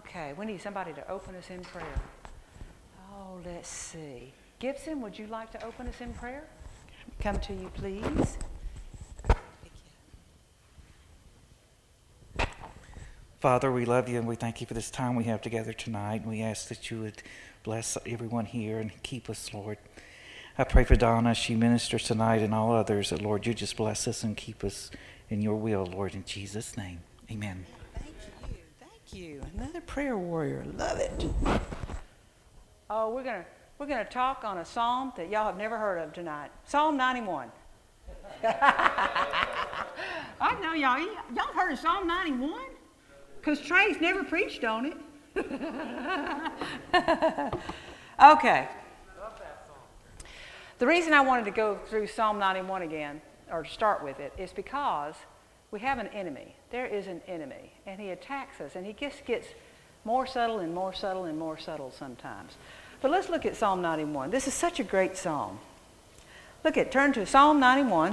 Okay, we need somebody to open us in prayer. Oh, let's see. Gibson, would you like to open us in prayer? Come to you, please. Father, we love you and we thank you for this time we have together tonight. And we ask that you would bless everyone here and keep us, Lord. I pray for Donna as she ministers tonight and all others that, Lord, you just bless us and keep us in your will, Lord, in Jesus' name. Amen. Thank you. Another prayer warrior. Love it. Oh, we're gonna talk on a psalm that y'all have never heard of tonight. Psalm 91. I know y'all heard of Psalm 91? Because Trey's never preached on it. Okay. The reason I wanted to go through Psalm 91 again, or to start with it, is because we have an enemy. There is an enemy, and he attacks us, and he just gets more subtle and more subtle and more subtle sometimes. But let's look at Psalm 91. This is such a great psalm. Turn to Psalm 91.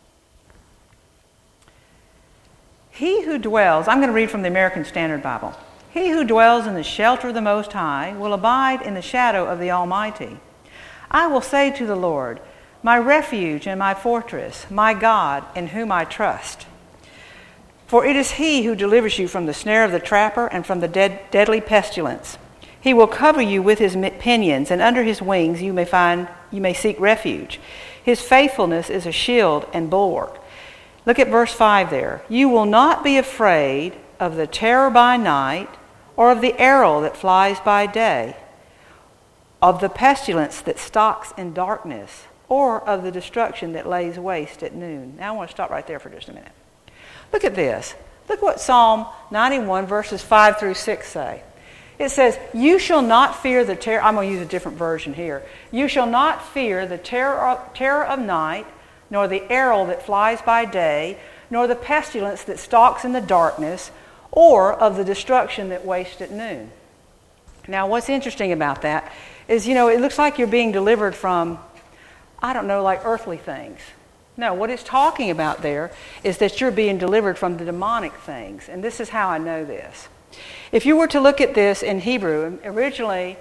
He who dwells, I'm going to read from the American Standard Bible. He who dwells in the shelter of the Most High will abide in the shadow of the Almighty. I will say to the Lord, my refuge and my fortress, my God in whom I trust. For it is he who delivers you from the snare of the trapper and from the deadly pestilence. He will cover you with his pinions, and under his wings you may seek refuge. His faithfulness is a shield and bulwark. Look at verse 5 there. You will not be afraid of the terror by night, or of the arrow that flies by day, of the pestilence that stalks in darkness, or of the destruction that lays waste at noon. Now I want to stop right there for just a minute. Look at this. Look what Psalm 91 verses 5 through 6 say. It says, you shall not fear the terror. I'm going to use a different version here. You shall not fear the terror of night, nor the arrow that flies by day, nor the pestilence that stalks in the darkness, or of the destruction that wastes at noon. Now, what's interesting about that is, it looks like you're being delivered from, like earthly things. No, what it's talking about there is that you're being delivered from the demonic things. And this is how I know this. If you were to look at this in Hebrew, originally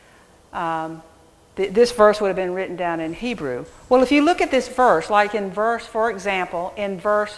this verse would have been written down in Hebrew. Well, if you look at this verse, for example, in verse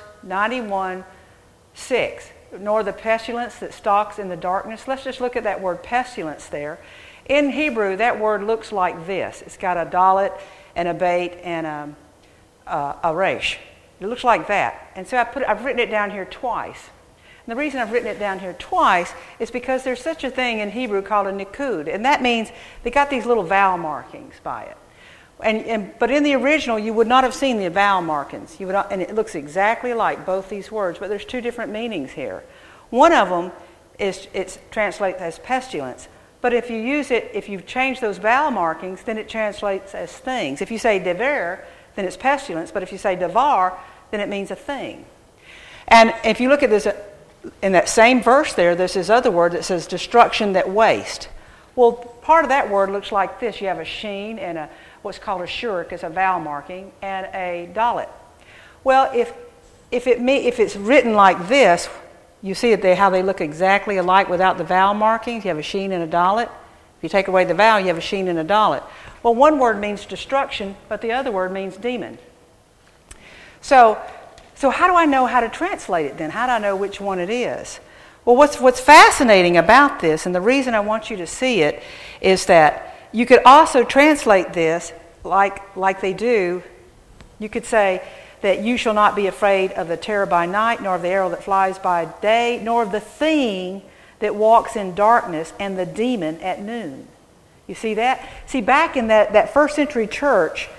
91:6, nor the pestilence that stalks in the darkness. Let's just look at that word pestilence there. In Hebrew, that word looks like this. It's got a dalet and a bait and a resh. It looks like that. And so I've written it down here twice. And the reason I've written it down here twice is because there's such a thing in Hebrew called a nikud. And that means they got these little vowel markings by it. But in the original, you would not have seen the vowel markings. And it looks exactly like both these words, but there's two different meanings here. One of them it translates as pestilence. But if you change those vowel markings, then it translates as things. If you say dever, then it's pestilence. But if you say devar, then it means a thing. And if you look at this, in that same verse there's this other word that says destruction that waste. Well, part of that word looks like this. You have a sheen and what's called a shurk, is a vowel marking, and a dalet. Well, if it's written like this, you see how they look exactly alike without the vowel markings. You have a sheen and a dalet. If you take away the vowel, you have a sheen and a dalet. Well, one word means destruction, but the other word means demon. So how do I know how to translate it then? How do I know which one it is? Well, what's fascinating about this, and the reason I want you to see it, is that you could also translate this like they do. You could say that you shall not be afraid of the terror by night, nor of the arrow that flies by day, nor of the thing that walks in darkness, and the demon at noon. You see that? See, back in that first century church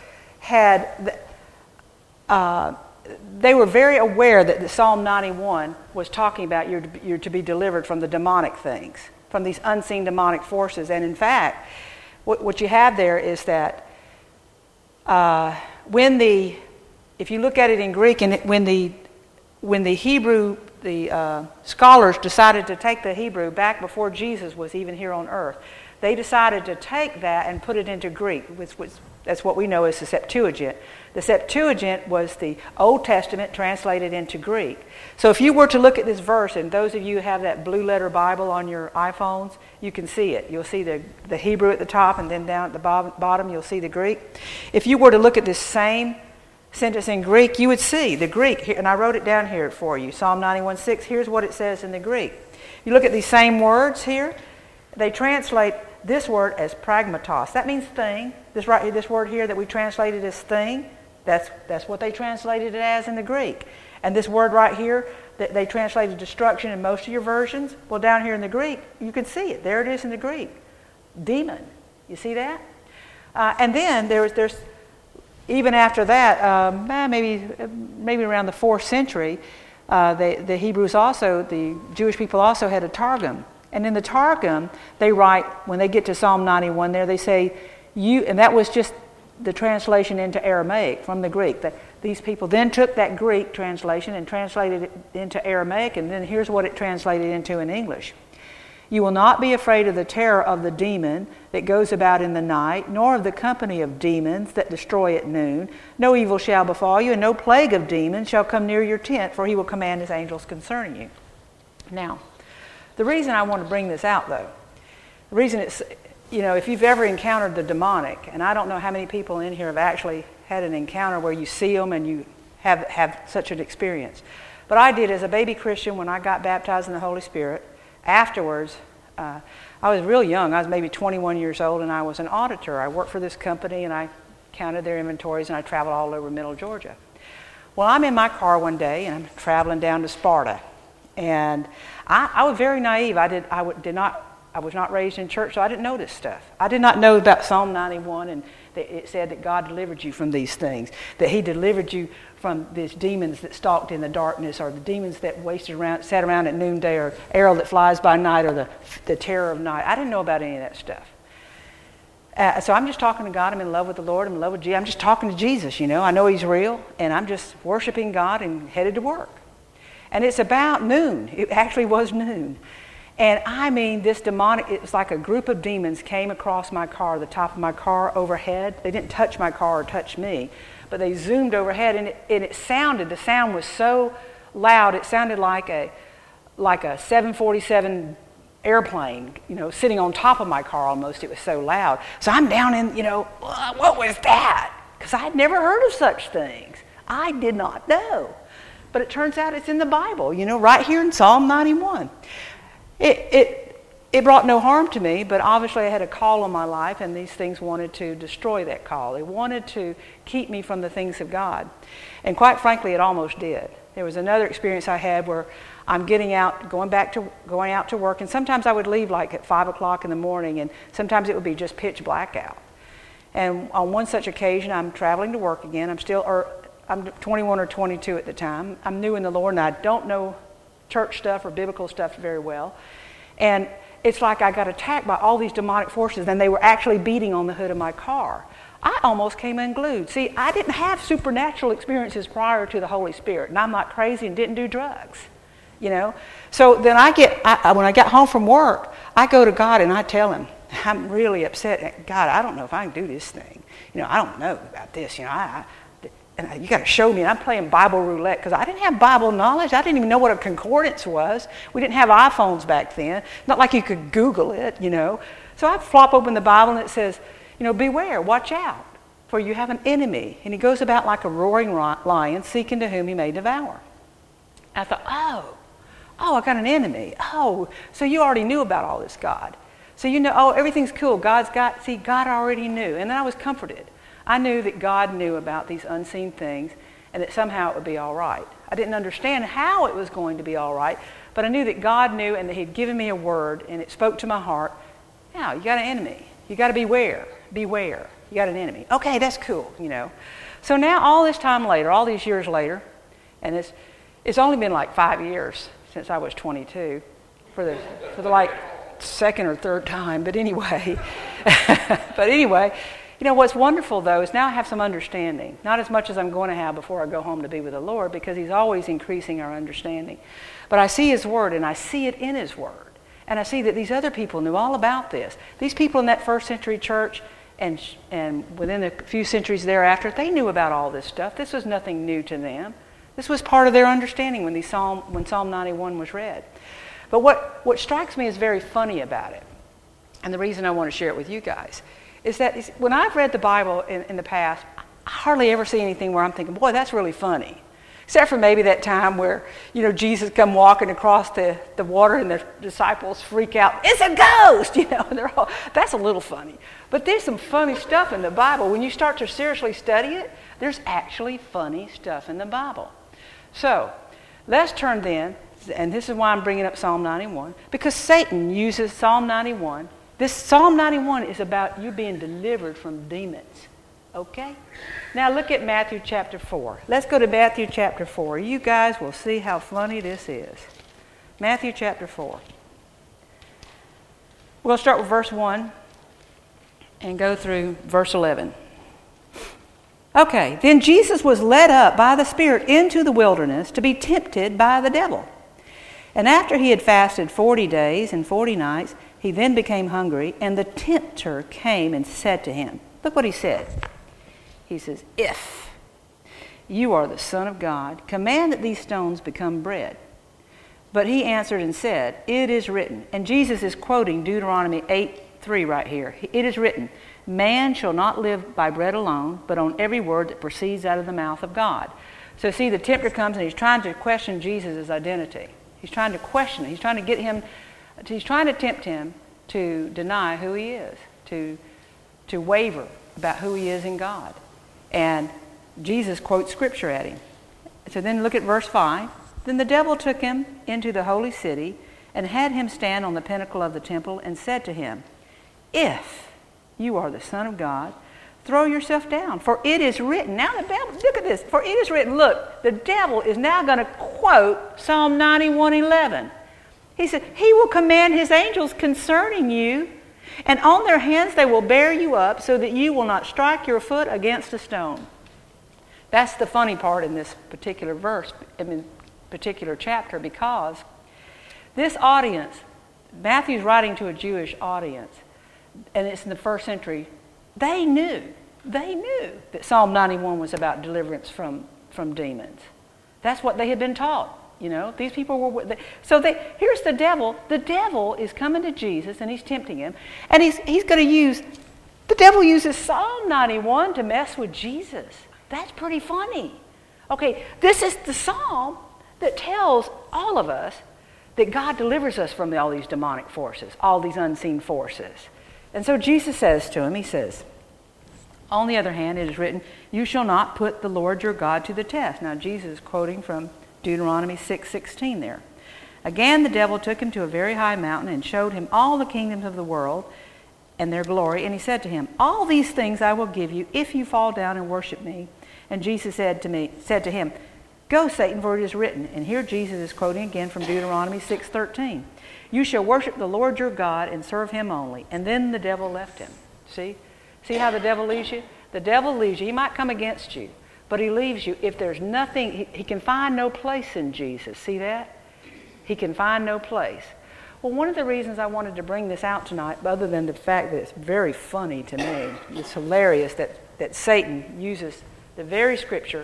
they were very aware that the Psalm 91 was talking about you're to be delivered from the demonic things, from these unseen demonic forces. And in fact, what you have there is that if you look at it in Greek, and when the Hebrew scholars decided to take the Hebrew back before Jesus was even here on earth. They decided to take that and put it into Greek, which was, that's what we know as the Septuagint. The Septuagint was the Old Testament translated into Greek. So if you were to look at this verse, and those of you who have that blue letter Bible on your iPhones, you can see it. You'll see the Hebrew at the top, and then down at the bottom you'll see the Greek. If you were to look at this same sentence in Greek, you would see the Greek, and I wrote it down here for you, Psalm 91:6. Here's what it says in the Greek. You look at these same words here, they translate this word as pragmatos. That means thing. This word here that we translated as thing, that's what they translated it as in the Greek. And this word right here that they translated destruction in most of your versions, well, down here in the Greek, you can see it. There it is in the Greek. Demon. You see that? And then there's even after that, maybe around the 4th century, the Hebrews also, the Jewish people also had a Targum. And in the Targum, they write, when they get to Psalm 91 there, they say, and that was just the translation into Aramaic from the Greek. These people then took that Greek translation and translated it into Aramaic, and then here's what it translated into in English. You will not be afraid of the terror of the demon that goes about in the night, nor of the company of demons that destroy at noon. No evil shall befall you, and no plague of demons shall come near your tent, for he will command his angels concerning you. Now, the reason I want to bring this out, though, the reason it's, if you've ever encountered the demonic, and I don't know how many people in here have actually had an encounter where you see them and you have such an experience. But I did as a baby Christian when I got baptized in the Holy Spirit. Afterwards, I was real young. I was maybe 21 years old, and I was an auditor. I worked for this company, and I counted their inventories, and I traveled all over Middle Georgia. Well, I'm in my car one day, and I'm traveling down to Sparta. And I was very naive. I was not raised in church, so I didn't know this stuff. I did not know about Psalm 91, and it said that God delivered you from these things, that he delivered you from these demons that stalked in the darkness, or the demons that sat around at noonday, or arrow that flies by night, or the terror of night. I didn't know about any of that stuff. So I'm just talking to God. I'm in love with the Lord. I'm in love with Jesus. I'm just talking to Jesus, I know he's real, and I'm just worshiping God and headed to work. And it's about noon. It actually was noon. And I mean, this demonic, it's like a group of demons came across my car, the top of my car overhead. They didn't touch my car or touch me, but they zoomed overhead, and the sound was so loud, it sounded like a 747 airplane, sitting on top of my car almost. It was so loud. So I'm down in, what was that? Because I had never heard of such things. I did not know. But it turns out it's in the Bible, right here in Psalm 91. It brought no harm to me, but obviously I had a call on my life, and these things wanted to destroy that call. They wanted to keep me from the things of God. And quite frankly, it almost did. There was another experience I had where I'm going out to work, and sometimes I would leave like at 5 o'clock in the morning, and sometimes it would be just pitch black out. And on one such occasion, I'm traveling to work again. I'm 21 or 22 at the time. I'm new in the Lord, and I don't know church stuff or biblical stuff very well. And it's like I got attacked by all these demonic forces, and they were actually beating on the hood of my car. I almost came unglued. See, I didn't have supernatural experiences prior to the Holy Spirit, and I'm not crazy and didn't do drugs, So then when I get home from work, I go to God and I tell him, I'm really upset. God, I don't know if I can do this thing. I don't know about this. And you got to show me. And I'm playing Bible roulette because I didn't have Bible knowledge. I didn't even know what a concordance was. We didn't have iPhones back then. Not like you could Google it, So I flop open the Bible, and it says, beware, watch out, for you have an enemy. And he goes about like a roaring lion, seeking to whom he may devour. I thought, oh, I got an enemy. Oh, so you already knew about all this, God. So everything's cool. God already knew. And then I was comforted. I knew that God knew about these unseen things, and that somehow it would be all right. I didn't understand how it was going to be all right, but I knew that God knew, and that he'd given me a word, and it spoke to my heart. Now, you got an enemy. You got to beware. Beware. You got an enemy. Okay, that's cool, So now all this time later, all these years later, and it's only been like 5 years since I was 22 for the like second or third time, but anyway. You know, what's wonderful, though, is now I have some understanding. Not as much as I'm going to have before I go home to be with the Lord, because He's always increasing our understanding. But I see His Word, and I see it in His Word. And I see that these other people knew all about this. These people in that first century church and within a few centuries thereafter, they knew about all this stuff. This was nothing new to them. This was part of their understanding when Psalm 91 was read. But what strikes me as very funny about it, and the reason I want to share it with you guys, is that when I've read the Bible in the past, I hardly ever see anything where I'm thinking, boy, that's really funny. Except for maybe that time where, you know, Jesus come walking across the water and the disciples freak out, it's a ghost, you know, and they're all, that's a little funny. But there's some funny stuff in the Bible. When you start to seriously study it, there's actually funny stuff in the Bible. So, let's turn then, and this is why I'm bringing up Psalm 91, because Satan uses Psalm 91. This Psalm 91 is about you being delivered from demons. Okay? Now look at Matthew chapter 4. Let's go to Matthew chapter 4. You guys will see how funny this is. Matthew chapter 4. We'll start with verse 1 and go through verse 11. Okay, then Jesus was led up by the Spirit into the wilderness to be tempted by the devil. And after he had fasted 40 days and 40 nights, he then became hungry, and the tempter came and said to him, look what he said. He says, if you are the Son of God, command that these stones become bread. But he answered and said, it is written. And Jesus is quoting Deuteronomy 8:3 right here. It is written, man shall not live by bread alone, but on every word that proceeds out of the mouth of God. So see, the tempter comes and he's trying to question Jesus' identity. He's trying to question it. He's trying to tempt him to deny who he is, to waver about who he is in God. And Jesus quotes scripture at him. So then look at verse 5. Then the devil took him into the holy city and had him stand on the pinnacle of the temple and said to him, if you are the Son of God, throw yourself down, for it is written. Now the devil, look at this. For it is written, look, the devil is now going to quote Psalm 91:11. He said, he will command his angels concerning you, and on their hands they will bear you up so that you will not strike your foot against a stone. That's the funny part in this particular verse, particular chapter, because this audience, Matthew's writing to a Jewish audience, and it's in the first century, they knew that Psalm 91 was about deliverance from demons. That's what they had been taught. You know, these people were... here's the devil. The devil is coming to Jesus, and he's tempting him. And he's going to use... The devil uses Psalm 91 to mess with Jesus. That's pretty funny. Okay, this is the psalm that tells all of us that God delivers us from all these demonic forces, all these unseen forces. And so Jesus says to him, he says, on the other hand, it is written, you shall not put the Lord your God to the test. Now, Jesus is quoting from Deuteronomy 6:16 there. Again, the devil took him to a very high mountain and showed him all the kingdoms of the world and their glory. And he said to him, all these things I will give you if you fall down and worship me. And Jesus said to him, go, Satan, for it is written. And here Jesus is quoting again from Deuteronomy 6:13. You shall worship the Lord your God and serve him only. And then the devil left him. See how the devil leaves you? The devil leaves you. He might come against you, but he leaves you. If there's nothing, he can find no place in Jesus. See that? He can find no place. Well, one of the reasons I wanted to bring this out tonight, other than the fact that it's very funny to me, it's hilarious that Satan uses the very scripture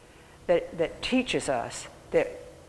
that teaches us that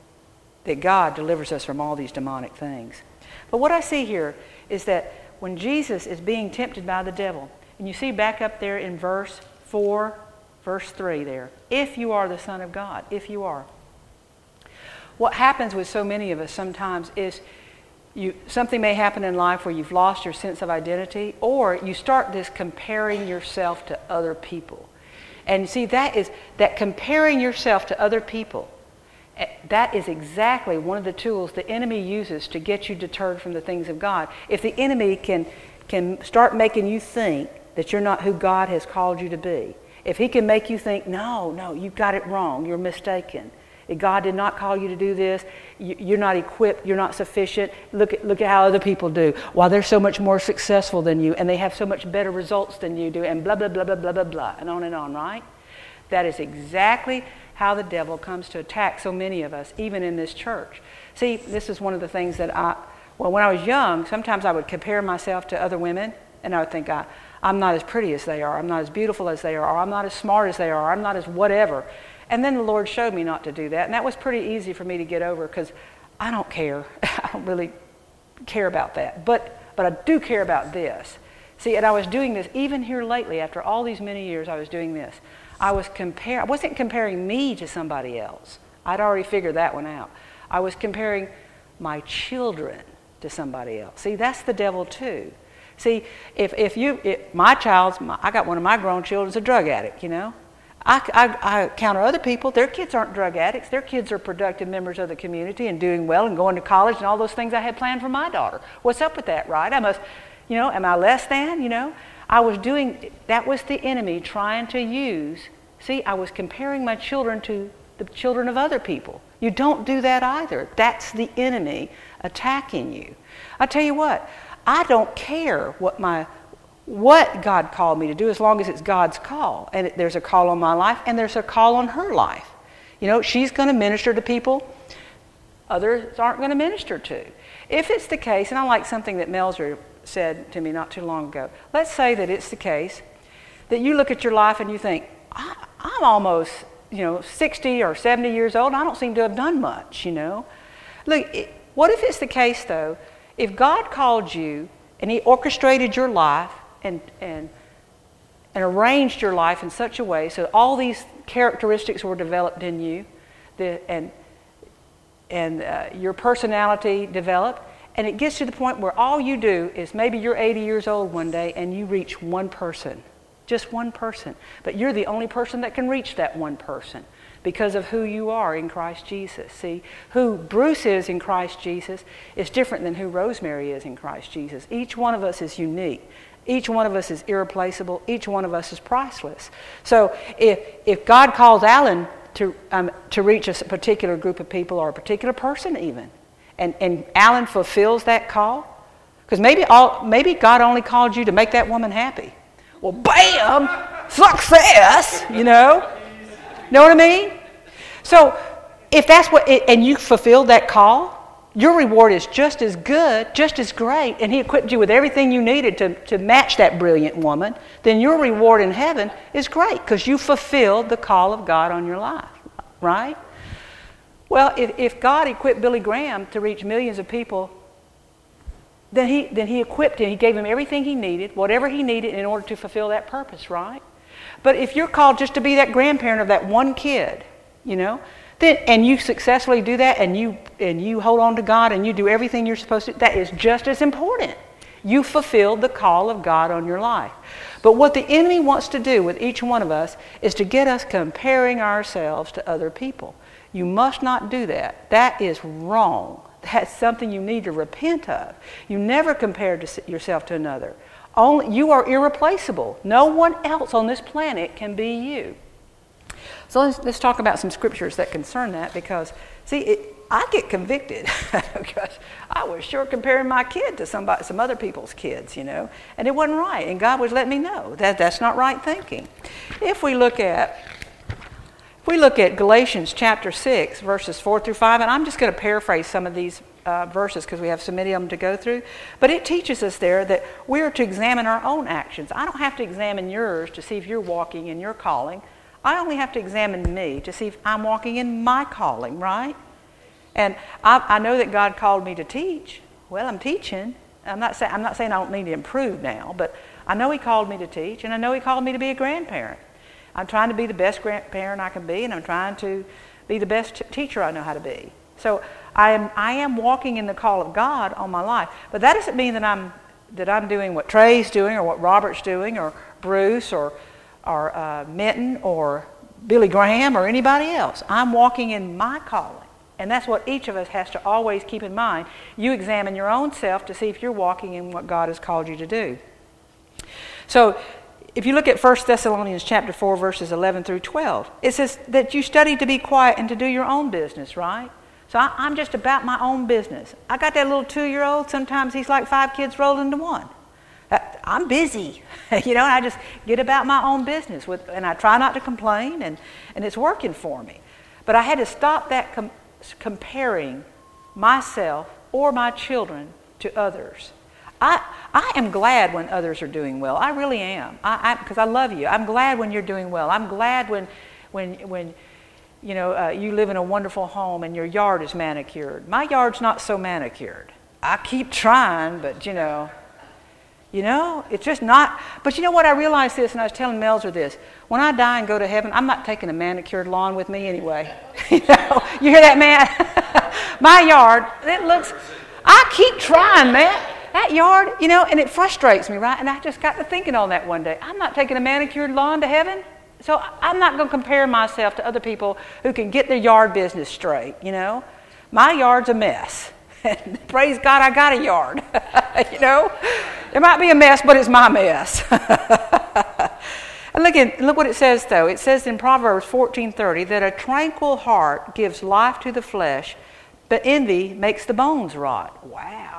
God delivers us from all these demonic things. But what I see here is that when Jesus is being tempted by the devil, and you see back up there in verse 4, verse 3 there, if you are the Son of God, if you are. What happens with so many of us sometimes is something may happen in life where you've lost your sense of identity, or you start this comparing yourself to other people. And you see, that comparing yourself to other people, that is exactly one of the tools the enemy uses to get you deterred from the things of God. If the enemy can start making you think that you're not who God has called you to be, if he can make you think, no, you've got it wrong, you're mistaken, God did not call you to do this. You're not equipped. You're not sufficient. Look at how other people do. Well, they're so much more successful than you, and they have so much better results than you do, and blah, blah, blah, blah, blah, blah, blah, and on, right? That is exactly how the devil comes to attack so many of us, even in this church. See, this is one of the things that when I was young, sometimes I would compare myself to other women, and I would think, I'm not as pretty as they are, I'm not as beautiful as they are, or I'm not as smart as they are, or I'm not as whatever. And then the Lord showed me not to do that, and that was pretty easy for me to get over because I don't care. I don't really care about that. But I do care about this. See, and I was doing this even here lately. After all these many years, I was doing this. I wasn't comparing me to somebody else. I'd already figured that one out. I was comparing my children to somebody else. See, that's the devil too. See, if I got one of my grown children's a drug addict, you know. I encounter other people, their kids aren't drug addicts. Their kids are productive members of the community and doing well and going to college and all those things I had planned for my daughter. What's up with that, right? Am I less than, that was the enemy trying to use. See, I was comparing my children to the children of other people. You don't do that either. That's the enemy attacking you. I tell you what, I don't care what God called me to do as long as it's God's call. And there's a call on my life and there's a call on her life. She's going to minister to people others aren't going to minister to. If it's the case, and I like something that Melzer said to me not too long ago. Let's say that it's the case that you look at your life and you think, I'm almost 60 or 70 years old and I don't seem to have done much, Look, what if it's the case though, if God called you and He orchestrated your life and arranged your life in such a way so all these characteristics were developed in you, and your personality developed, and it gets to the point where all you do is maybe you're 80 years old one day and you reach one person, just one person, but you're the only person that can reach that one person because of who you are in Christ Jesus. See, who Bruce is in Christ Jesus is different than who Rosemary is in Christ Jesus. Each one of us is unique. Each one of us is irreplaceable. Each one of us is priceless. So if God calls Alan to reach a particular group of people or a particular person even, and Alan fulfills that call, because maybe God only called you to make that woman happy. Well, bam, success, Know what I mean? So if that's and you fulfilled that call, your reward is just as good, just as great, and He equipped you with everything you needed to match that brilliant woman, then your reward in heaven is great because you fulfilled the call of God on your life, right? Well, if God equipped Billy Graham to reach millions of people, then he equipped him. He gave him everything he needed, whatever he needed in order to fulfill that purpose, right? But if you're called just to be that grandparent of that one kid, then and you successfully do that, and you hold on to God, and you do everything you're supposed to, that is just as important. You fulfilled the call of God on your life. But what the enemy wants to do with each one of us is to get us comparing ourselves to other people. You must not do that. That is wrong. That's something you need to repent of. You never compare yourself to another. You are irreplaceable. No one else on this planet can be you. So let's talk about some scriptures that concern that, because, see, I get convicted because I was sure comparing my kid to some other people's kids, and it wasn't right. And God was letting me know that that's not right thinking. If we look at Galatians chapter 6, verses 4 through 5, and I'm just going to paraphrase some of these verses because we have so many of them to go through, but it teaches us there that we are to examine our own actions. I don't have to examine yours to see if you're walking in your calling. I only have to examine me to see if I'm walking in my calling, right? And I know that God called me to teach. Well, I'm teaching. I'm not saying I don't need to improve now, but I know He called me to teach, and I know He called me to be a grandparent. I'm trying to be the best grandparent I can be, and I'm trying to be the best teacher I know how to be. So I am walking in the call of God on my life. But that doesn't mean that I'm doing what Trey's doing or what Robert's doing or Bruce or Minton or Billy Graham or anybody else. I'm walking in my calling. And that's what each of us has to always keep in mind. You examine your own self to see if you're walking in what God has called you to do. So if you look at 1 Thessalonians chapter 4, verses 11 through 12, it says that you study to be quiet and to do your own business, right? So I'm just about my own business. I got that little 2-year-old. Sometimes he's like 5 kids rolled into one. I'm busy, and I just get about my own business, and I try not to complain, and it's working for me. But I had to stop that comparing myself or my children to others. I am glad when others are doing well. I really am. Because I love you. I'm glad when you're doing well. I'm glad when you live in a wonderful home and your yard is manicured. My yard's not so manicured. I keep trying, but it's just not. But you know what? I realized this, and I was telling Melzer this. When I die and go to heaven, I'm not taking a manicured lawn with me anyway. You hear that, man? My yard, I keep trying, man. That yard, and it frustrates me, right? And I just got to thinking on that one day. I'm not taking a manicured lawn to heaven, so I'm not going to compare myself to other people who can get their yard business straight, My yard's a mess. Praise God, I got a yard. It might be a mess, but it's my mess. And look what it says, though. It says in Proverbs 14:30 that a tranquil heart gives life to the flesh, but envy makes the bones rot. Wow.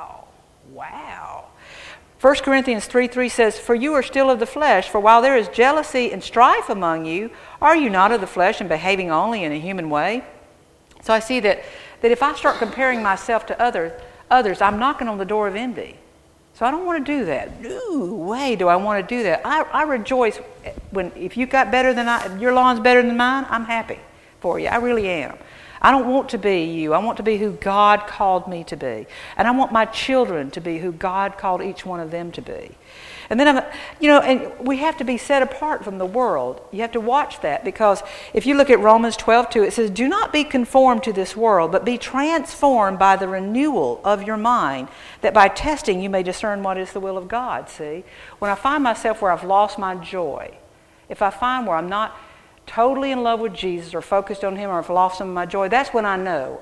1 Corinthians 3:3 says, "For you are still of the flesh, for while there is jealousy and strife among you, are you not of the flesh and behaving only in a human way?" So I see that if I start comparing myself to others, I'm knocking on the door of envy. So I don't want to do that. No way do I want to do that. I rejoice if you got better than your lawn's better than mine, I'm happy for you. I really am. I don't want to be you. I want to be who God called me to be. And I want my children to be who God called each one of them to be. And then, and we have to be set apart from the world. You have to watch that, because if you look at Romans 12:2, it says, "Do not be conformed to this world, but be transformed by the renewal of your mind, that by testing you may discern what is the will of God." See, when I find myself where I've lost my joy, if I find where I'm not totally in love with Jesus or focused on Him, or I've lost some of my joy, that's when I know,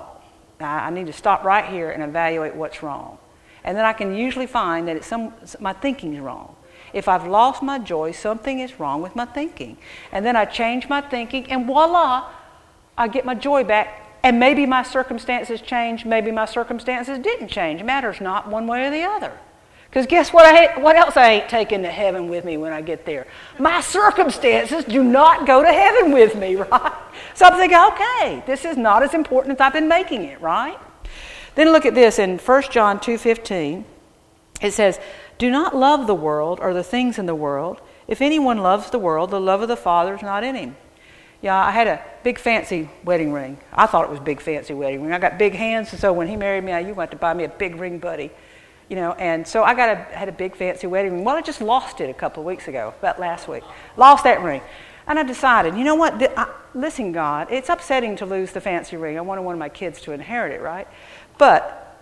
I need to stop right here and evaluate what's wrong. And then I can usually find that my thinking's wrong. If I've lost my joy, something is wrong with my thinking. And then I change my thinking, and voila, I get my joy back. And maybe my circumstances changed, maybe my circumstances didn't change. It matters not one way or the other. Because guess what? What else I ain't taking to heaven with me when I get there? My circumstances do not go to heaven with me, right? So I'm thinking, okay, this is not as important as I've been making it, right? Then look at this in 1 John 2:15. It says, "Do not love the world or the things in the world. If anyone loves the world, the love of the Father is not in him." Yeah, I had a big fancy wedding ring. I thought it was a big fancy wedding ring. I got big hands, and so when he married me, you went to buy me a big ring, buddy. And so I had a big fancy wedding ring. Well, I just lost it a couple of weeks ago, about last week. Lost that ring. And I decided, you know what? Listen, God, it's upsetting to lose the fancy ring. I wanted one of my kids to inherit it, right? But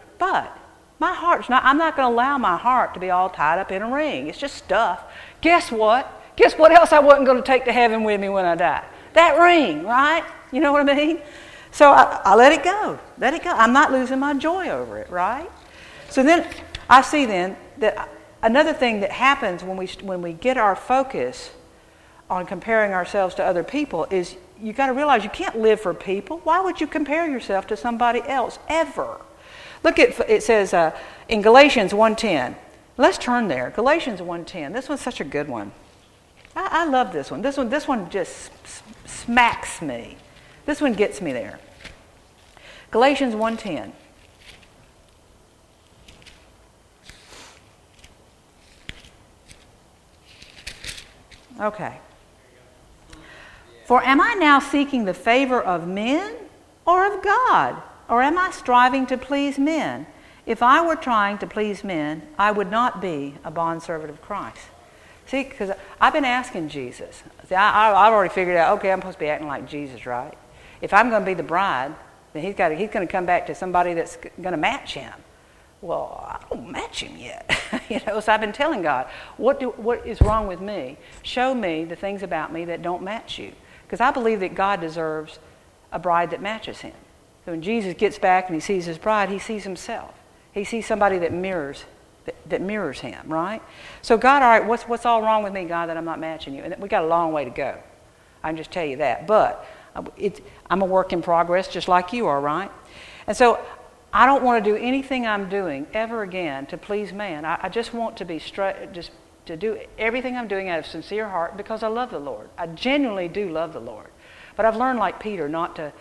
my heart's not, I'm not going to allow my heart to be all tied up in a ring. It's just stuff. Guess what? Guess what else I wasn't going to take to heaven with me when I die? That ring, right? You know what I mean? So I let it go. Let it go. I'm not losing my joy over it, right? So then I see then that another thing that happens when we get our focus on comparing ourselves to other people is you got to realize you can't live for people. Why would you compare yourself to somebody else ever? Look at it says in Galatians 1:10. Let's turn there. Galatians 1:10. This one's such a good one. I love this one. This one just smacks me. This one gets me there. Galatians 1:10. Okay. "For am I now seeking the favor of men or of God? Or am I striving to please men? If I were trying to please men, I would not be a bondservant of Christ." See, because I've been asking Jesus. See, I've already figured out, okay, I'm supposed to be acting like Jesus, right? If I'm going to be the bride, then he's going to come back to somebody that's going to match him. Well, I don't match him yet. So I've been telling God, what is wrong with me? Show me the things about me that don't match you. Because I believe that God deserves a bride that matches him. So when Jesus gets back and he sees his bride, he sees himself. He sees somebody that mirrors that mirrors him, right? So God, all right, what's all wrong with me, God, that I'm not matching you? And we got a long way to go. I can just tell you that. But I'm a work in progress just like you are, right? And so I don't want to do anything I'm doing ever again to please man. I just want to be straight, just to do everything I'm doing out of sincere heart because I love the Lord. I genuinely do love the Lord. But I've learned like Peter not to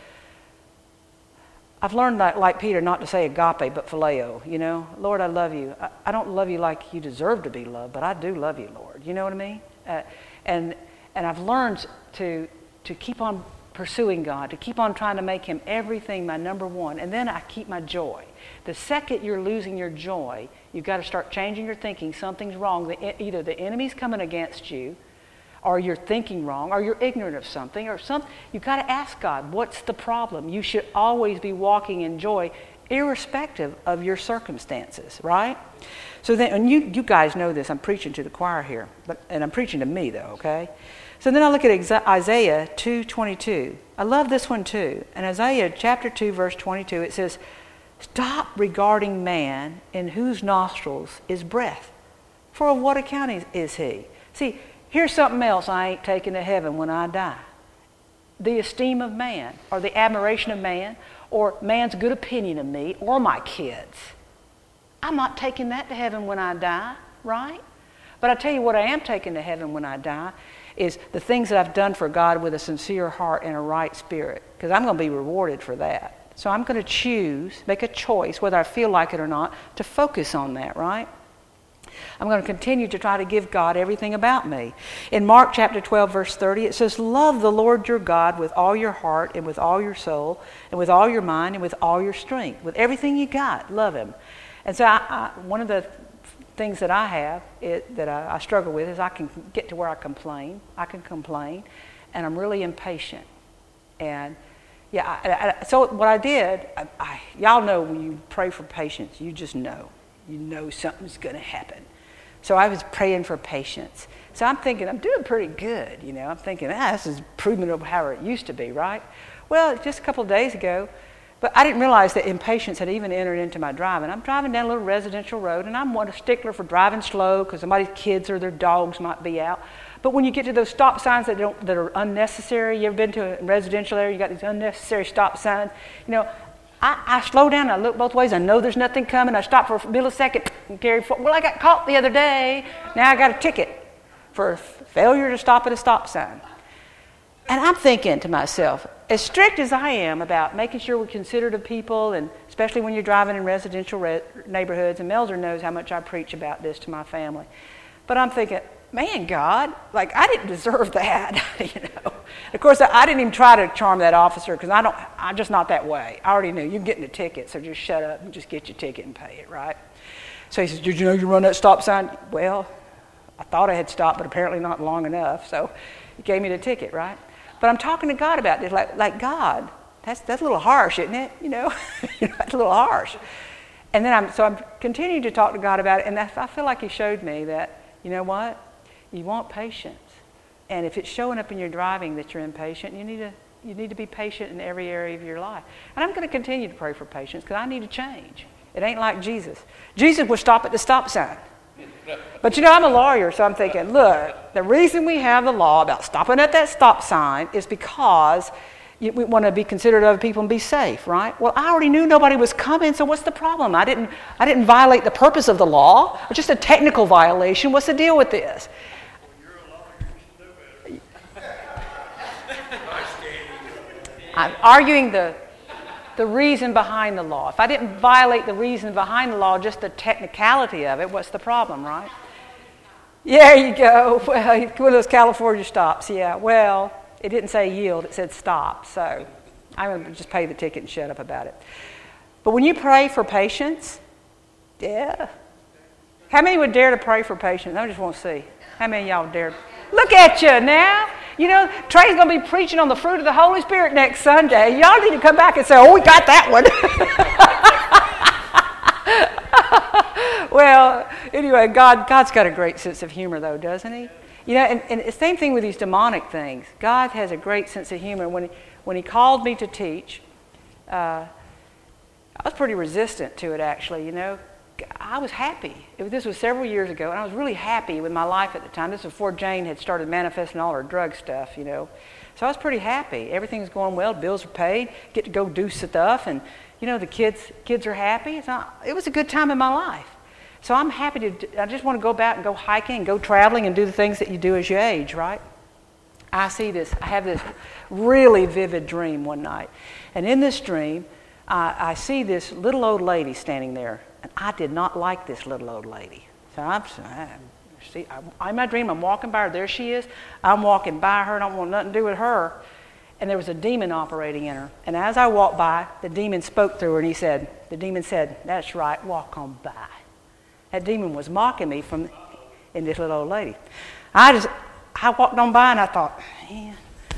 say agape, but phileo, you know. Lord, I love you. I don't love you like you deserve to be loved, but I do love you, Lord. You know what I mean? And I've learned to keep on pursuing God, to keep on trying to make him everything my number one. And then I keep my joy. The second you're losing your joy, you've got to start changing your thinking. Something's wrong. Either the enemy's coming against you, or you're thinking wrong, or you're ignorant of something, or something. You've got to ask God, what's the problem? You should always be walking in joy, irrespective of your circumstances, right? So then, and you guys know this, I'm preaching to the choir here, and I'm preaching to me though, okay? So then I look at Isaiah 2:22. I love this one too. In Isaiah chapter 2, verse 22, it says, "Stop regarding man in whose nostrils is breath. For of what account is he?" See, here's something else I ain't taking to heaven when I die. The esteem of man, or the admiration of man, or man's good opinion of me, or my kids. I'm not taking that to heaven when I die, right? But I tell you what I am taking to heaven when I die is the things that I've done for God with a sincere heart and a right spirit, because I'm going to be rewarded for that. So I'm going to make a choice, whether I feel like it or not, to focus on that, right? I'm going to continue to try to give God everything about me. In Mark chapter 12, verse 30, it says, "Love the Lord your God with all your heart and with all your soul and with all your mind and with all your strength." With everything you got, love him. And so one of the things that I have that I struggle with is I can get to where I can complain, and I'm really impatient. And so what I did, y'all know when you pray for patience, you just know. You know something's going to happen. So I was praying for patience. So I'm thinking, I'm doing pretty good, you know. I'm thinking, this is improvement over how it used to be, right? Well, just a couple of days ago, but I didn't realize that impatience had even entered into my driving. I'm driving down a little residential road, and I'm a stickler for driving slow because somebody's kids or their dogs might be out. But when you get to those stop signs that are unnecessary, you ever been to a residential area, you got these unnecessary stop signs, you know, I slow down, I look both ways, I know there's nothing coming, I stop for a millisecond and carry forward. Well, I got caught the other day, now I got a ticket for failure to stop at a stop sign. And I'm thinking to myself, as strict as I am about making sure we're considerate of people, and especially when you're driving in residential neighborhoods, and Melzer knows how much I preach about this to my family, but I'm thinking, man, God, like I didn't deserve that, you know. Of course, I didn't even try to charm that officer because I'm just not that way. I already knew you're getting a ticket, so just shut up and just get your ticket and pay it, right? So he says, "Did you know you run that stop sign?" Well, I thought I had stopped, but apparently not long enough. So he gave me the ticket, right? But I'm talking to God about this, like God, that's a little harsh, isn't it? You know, that's a little harsh. And then I'm continuing to talk to God about it, and I feel like He showed me that, you know what, you want patience, and if it's showing up in your driving that you're impatient, you need to be patient in every area of your life. And I'm going to continue to pray for patience because I need to change. It ain't like Jesus. Jesus would stop at the stop sign. But you know, I'm a lawyer, so I'm thinking, look, the reason we have the law about stopping at that stop sign is because we want to be considerate of other people and be safe, right? Well, I already knew nobody was coming, so what's the problem? I didn't violate the purpose of the law. It's just a technical violation. What's the deal with this? I'm arguing the reason behind the law. If I didn't violate the reason behind the law, just the technicality of it, what's the problem, right? Yeah, there you go. Well, one of those California stops, yeah. Well, it didn't say yield, it said stop. So I'm going to just pay the ticket and shut up about it. But when you pray for patience, yeah. How many would dare to pray for patience? I just want to see. How many of y'all dare? Look at you now. You know, Trey's going to be preaching on the fruit of the Holy Spirit next Sunday. Y'all need to come back and say, oh, we got that one. Well, anyway, God's got a great sense of humor, though, doesn't He? You know, and the same thing with these demonic things. God has a great sense of humor. When He called me to teach, I was pretty resistant to it, actually, you know. I was happy. This was several years ago, and I was really happy with my life at the time. This was before Jane had started manifesting all her drug stuff, you know. So I was pretty happy. Everything's going well. Bills are paid. Get to go do stuff, and you know the kids are happy. It was a good time in my life. So I'm happy to. I just want to go back and go hiking and go traveling and do the things that you do as you age, right? I have this really vivid dream one night, and in this dream, I see this little old lady standing there. And I did not like this little old lady. So in my dream, I'm walking by her. There she is. I'm walking by her. I don't want nothing to do with her. And there was a demon operating in her. And as I walked by, the demon spoke through her, and the demon said, "That's right, walk on by." That demon was mocking me in this little old lady. I walked on by, and I thought, man,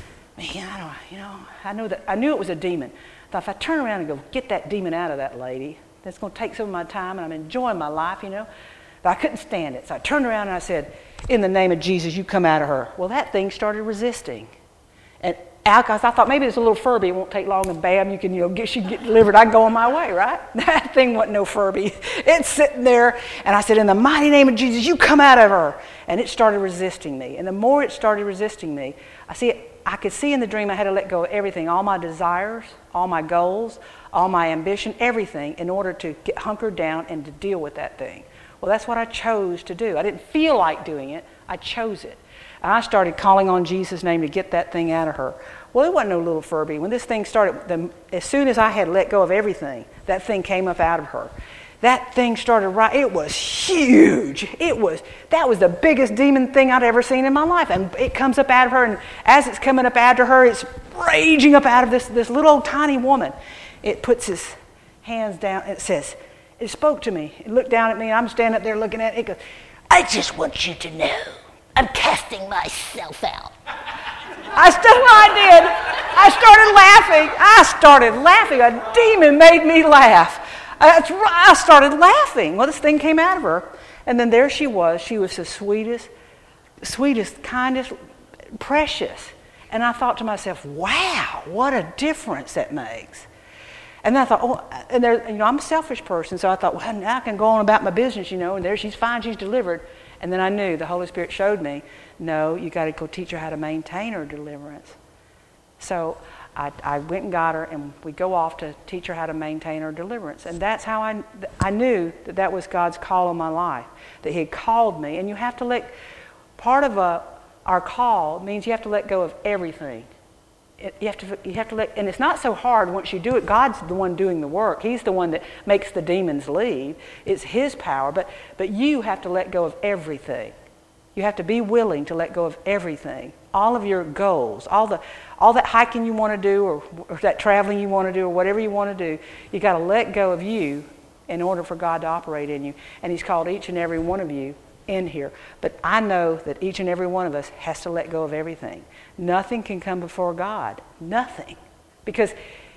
I knew it was a demon. I thought if I turn around and go get that demon out of that lady, that's going to take some of my time, and I'm enjoying my life, you know. But I couldn't stand it. So I turned around and I said, "In the name of Jesus, you come out of her." Well, that thing started resisting. And I thought maybe it's a little Furby. It won't take long, and bam, she can get delivered. I can go on my way, right? That thing wasn't no Furby. It's sitting there, and I said, "In the mighty name of Jesus, you come out of her." And it started resisting me. And the more it started resisting me, I could see in the dream I had to let go of everything, all my desires, all my goals, all my ambition, everything, in order to get hunkered down and to deal with that thing. Well, that's what I chose to do. I didn't feel like doing it. I chose it. And I started calling on Jesus' name to get that thing out of her. Well, it wasn't no little Furby. When this thing started, as soon as I had let go of everything, that thing came up out of her. That thing started it was huge. That was the biggest demon thing I'd ever seen in my life. And it comes up out of her, and as it's coming up out of her, it's raging up out of this little old tiny woman. It puts its hands down, and it spoke to me. It looked down at me, and I'm standing up there looking at it. It goes, "I just want you to know, I'm casting myself out." That's what I did. I started laughing. A demon made me laugh. I started laughing. Well, this thing came out of her. And then there she was. She was the sweetest, kindest, precious. And I thought to myself, wow, what a difference that makes. And then I thought, I'm a selfish person, so I thought, well, now I can go on about my business, and there she's fine, she's delivered. And then I knew, the Holy Spirit showed me, no, you got to go teach her how to maintain her deliverance. So I went and got her, and we go off to teach her how to maintain her deliverance. And that's how I knew that was God's call on my life, that He had called me. And you have to part of our call means you have to let go of everything. You have to let, and it's not so hard once you do it. God's the one doing the work. He's the one that makes the demons leave. It's His power, but you have to let go of everything. You have to be willing to let go of everything. All of your goals, all that hiking you want to do, or that traveling you want to do, or whatever you want to do, you got to let go of you in order for God to operate in you. And He's called each and every one of you in here. But I know that each and every one of us has to let go of everything. Nothing can come before God. Nothing. Because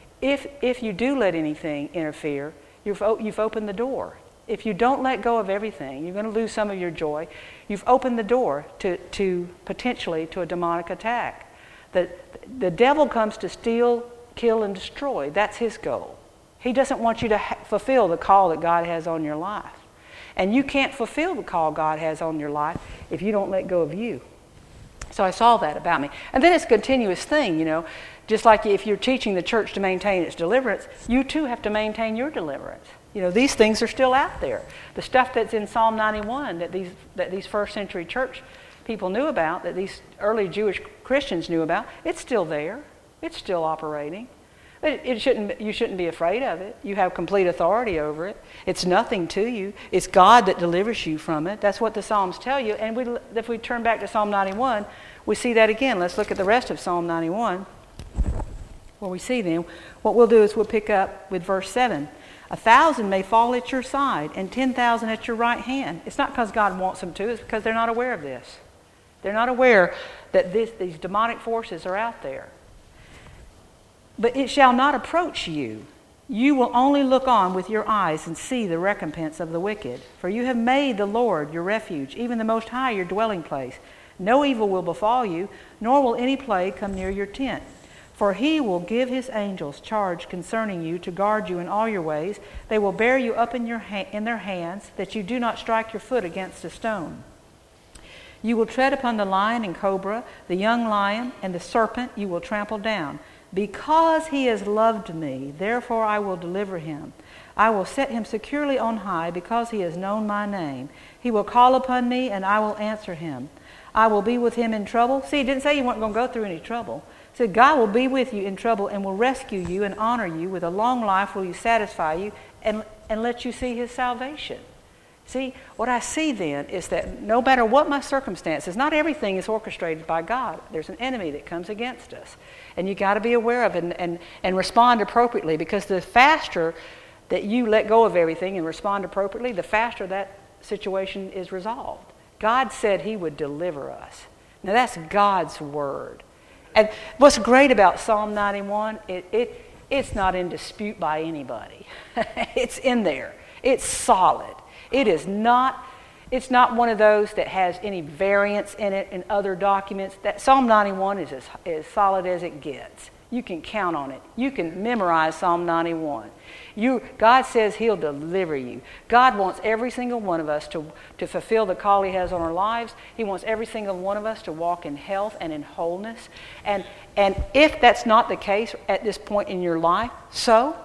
if you do let anything interfere, you've opened the door. If you don't let go of everything, you're going to lose some of your joy. You've opened the door to potentially to a demonic attack. The devil comes to steal, kill, and destroy. That's his goal. He doesn't want you to fulfill the call that God has on your life. And you can't fulfill the call God has on your life if you don't let go of you. So I saw that about me. And then it's a continuous thing, Just like if you're teaching the church to maintain its deliverance, you too have to maintain your deliverance. These things are still out there. The stuff that's in Psalm 91 that these first century church people knew about, that these early Jewish Christians knew about, it's still there. It's still operating. You shouldn't be afraid of it. You have complete authority over it. It's nothing to you. It's God that delivers you from it. That's what the Psalms tell you. And if we turn back to Psalm 91, we see that again. Let's look at the rest of Psalm 91. Where we see them. What we'll do is we'll pick up with verse 7. 1,000 may fall at your side and 10,000 at your right hand. It's not because God wants them to. It's because they're not aware of this. They're not aware that these demonic forces are out there. But it shall not approach you. You will only look on with your eyes and see the recompense of the wicked. For you have made the Lord your refuge, even the Most High your dwelling place. No evil will befall you, nor will any plague come near your tent. For he will give his angels charge concerning you to guard you in all your ways. They will bear you up in their hands, that you do not strike your foot against a stone. You will tread upon the lion and cobra, the young lion, and the serpent you will trample down. Because he has loved me, therefore I will deliver him. I will set him securely on high, because he has known my name. He will call upon me, and I will answer him. I will be with him in trouble. See, it didn't say you weren't going to go through any trouble. It said God will be with you in trouble and will rescue you and honor you. With a long life will you satisfy you and let you see his salvation. See, what I see then is that no matter what my circumstances, not everything is orchestrated by God. There's an enemy that comes against us. And you got to be aware of it and respond appropriately, because the faster that you let go of everything and respond appropriately, the faster that situation is resolved. God said he would deliver us. Now that's God's word. And what's great about Psalm 91, it's not in dispute by anybody. It's in there. It's solid. It's not one of those that has any variance in it in other documents. That Psalm 91 is as solid as it gets. You can count on it. You can memorize Psalm 91. God says he'll deliver you. God wants every single one of us to fulfill the call he has on our lives. He wants every single one of us to walk in health and in wholeness. And if that's not the case at this point in your life, so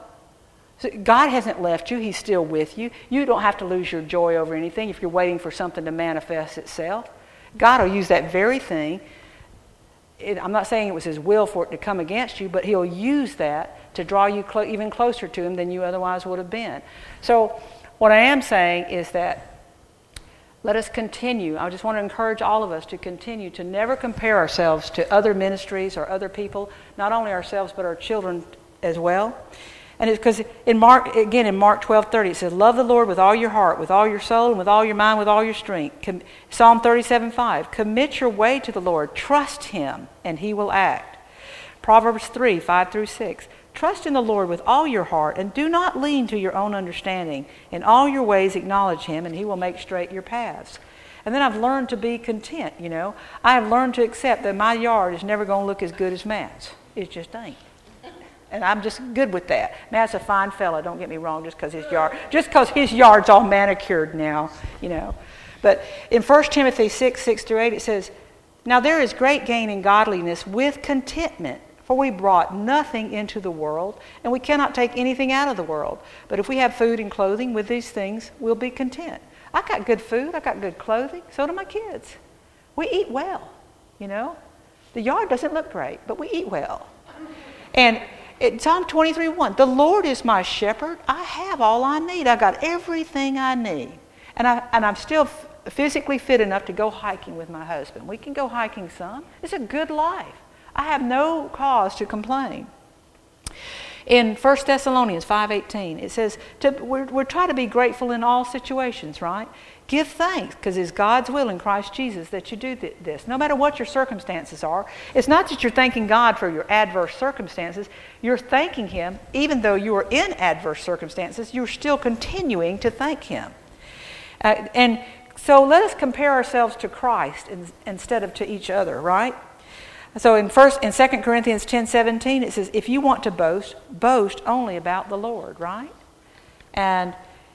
God hasn't left you. He's still with you. You don't have to lose your joy over anything if you're waiting for something to manifest itself. God will use that very thing. I'm not saying it was his will for it to come against you, but he'll use that to draw you even closer to him than you otherwise would have been. So what I am saying is that let us continue. I just want to encourage all of us to continue to never compare ourselves to other ministries or other people, not only ourselves but our children as well. And it's because in Mark 12:30, it says, love the Lord with all your heart, with all your soul, and with all your mind, with all your strength. Psalm 37:5, commit your way to the Lord. Trust him, and he will act. Proverbs 3:5-6, trust in the Lord with all your heart, and do not lean to your own understanding. In all your ways acknowledge him, and he will make straight your paths. And then I've learned to be content, I have learned to accept that my yard is never going to look as good as Matt's. It just ain't. And I'm just good with that. Matt's a fine fella, don't get me wrong, just because his yard's all manicured now, But in 1 Timothy 6:6-8, it says, now there is great gain in godliness with contentment, for we brought nothing into the world, and we cannot take anything out of the world. But if we have food and clothing, with these things we'll be content. I got good food, I got good clothing, so do my kids. We eat well, The yard doesn't look great, but we eat well. And Psalm 23:1, the Lord is my shepherd. I have all I need. I got everything I need. And I'm still physically fit enough to go hiking with my husband. We can go hiking some. It's a good life. I have no cause to complain. In 1 Thessalonians 5:18, it says, we're trying to be grateful in all situations, right? Give thanks, because it's God's will in Christ Jesus that you do this. No matter what your circumstances are, it's not that you're thanking God for your adverse circumstances. You're thanking him, even though you are in adverse circumstances, you're still continuing to thank him. And so let us compare ourselves to Christ instead of to each other, right? So in 2 Corinthians 10:17, it says, if you want to boast only about the Lord, right? And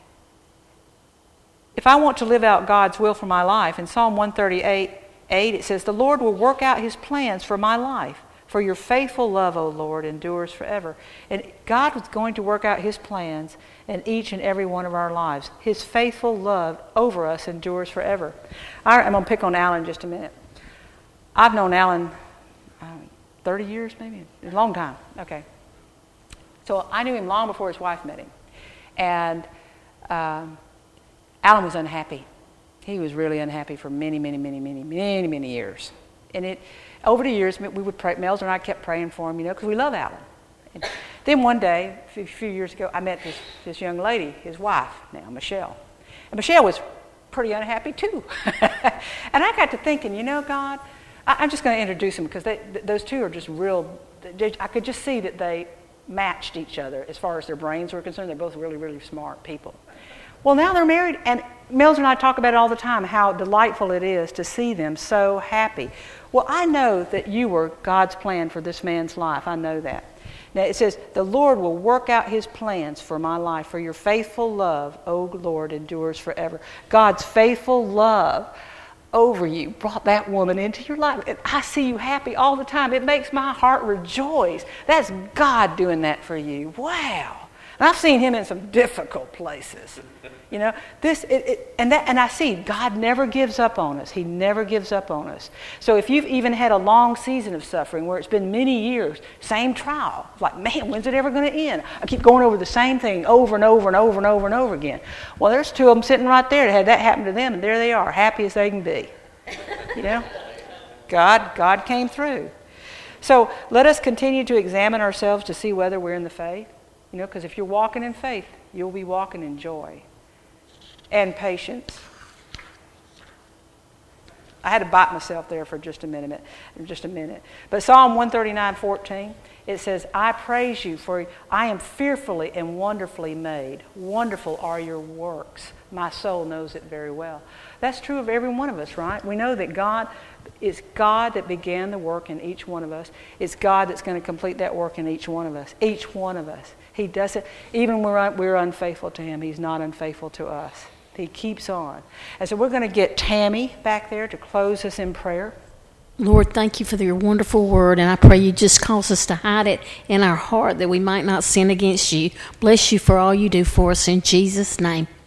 if I want to live out God's will for my life, in Psalm 138:8, it says, the Lord will work out his plans for my life. For your faithful love, O Lord, endures forever. And God was going to work out his plans in each and every one of our lives. His faithful love over us endures forever. I'm going to pick on Alan just a minute. I've known Alan 30 years maybe? A long time. Okay. So I knew him long before his wife met him. And Alan was unhappy. He was really unhappy for many years. And over the years, we would pray. Melzer and I kept praying for him, because we love Alan. And then one day, a few years ago, I met this young lady, his wife now, Michelle. And Michelle was pretty unhappy too. And I got to thinking, God, I'm just going to introduce them, because those two are just real. I could just see that they matched each other as far as their brains were concerned. They're both really, really smart people. Well, now they're married, and Mills and I talk about it all the time, how delightful it is to see them so happy. Well, I know that you were God's plan for this man's life. I know that. Now, it says, the Lord will work out his plans for my life, for your faithful love, O Lord, endures forever. God's faithful love over you brought that woman into your life. And I see you happy all the time. It makes my heart rejoice. That's God doing that for you. Wow. And I've seen him in some difficult places. You know, and I see God never gives up on us. He never gives up on us. So if you've even had a long season of suffering where it's been many years, same trial, it's like, man, when's it ever going to end? I keep going over the same thing over and over and over and over and over again. Well, there's two of them sitting right there that had that happen to them, and there they are, happy as they can be. You know, God came through. So let us continue to examine ourselves to see whether we're in the faith. You know, because if you're walking in faith, you'll be walking in joy and patience. I had to bite myself there for just a minute. But Psalm 139:14, it says, I praise you, for I am fearfully and wonderfully made. Wonderful are your works. My soul knows it very well. That's true of every one of us, right? We know that God is God that began the work in each one of us. It's God that's going to complete that work in each one of us. Each one of us. He does it. Even when we're unfaithful to him, he's not unfaithful to us. He keeps on. And so we're going to get Tammy back there to close us in prayer. Lord, thank you for your wonderful word, and I pray you just cause us to hide it in our heart that we might not sin against you. Bless you for all you do for us in Jesus' name.